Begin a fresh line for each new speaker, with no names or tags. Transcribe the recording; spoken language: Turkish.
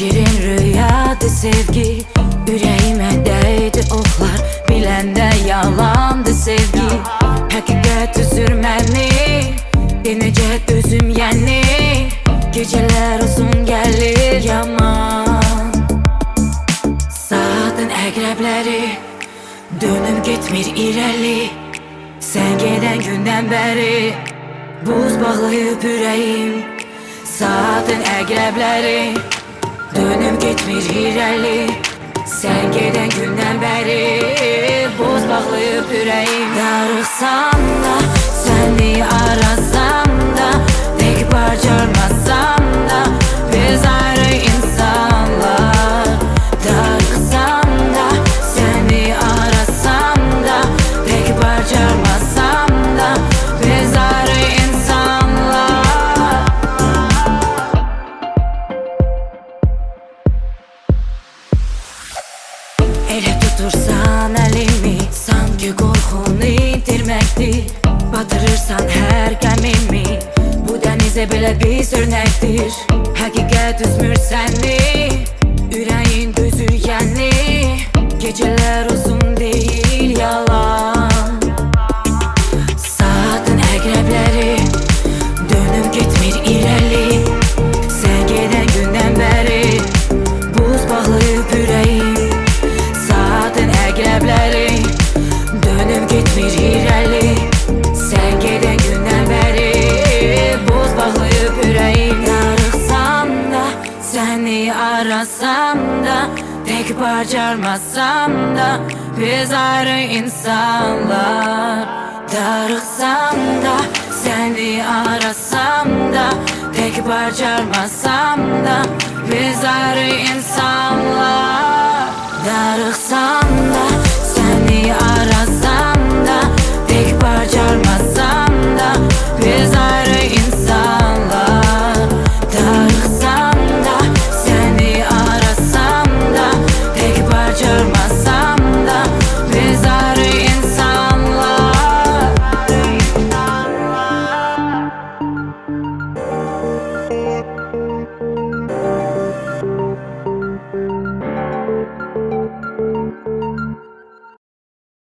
şirin rüyadı sevgi. Yüreğime değdi oklar, bilende yalandı sevgi. Hakikat üzürmeni, denecek özüm yani. Geceler uzun gelir yaman. Saatin əqrəbləri dönüp gitmir irəli. Sen gelen günden beri buz bağlayıp yüreğim. Saatin əqrəbləri dönüp gitmir irəli. Sen gelen günden beri buz bağlayıp yüreğim. Darıxsam da, seni arasam da, tek bacarmasam da, biz ayrı insanlar. Darıxsam da, seni arasam da, tek bacarmasam da, biz ayrı insanlar. Elə tutursan əlimi, sanki qorxunu itirməkdir. Batırırsan hər qəmimi, bu dənizə belə biz örnəkdir. Həqiqət üzmür səni, ürəyin dözür yəni. Gecələr uzun değil yalan. Saatin əqrəbləri dönüp gitmir irəli. Sen gelen günden beri buz bağlayıp yüreğim. Saatin əqrəbləri dönüp gitmir irəli. Sen gelen günden beri buz bağlayıp yüreğim. Darıxsam da, seni arasam da, tek bacarmasam da, biz ayrı insanlar. Darıxsam da, seni arasam da, tek bacarmasam da, biz ayrı insanlar. Darıxsam da, seni arasam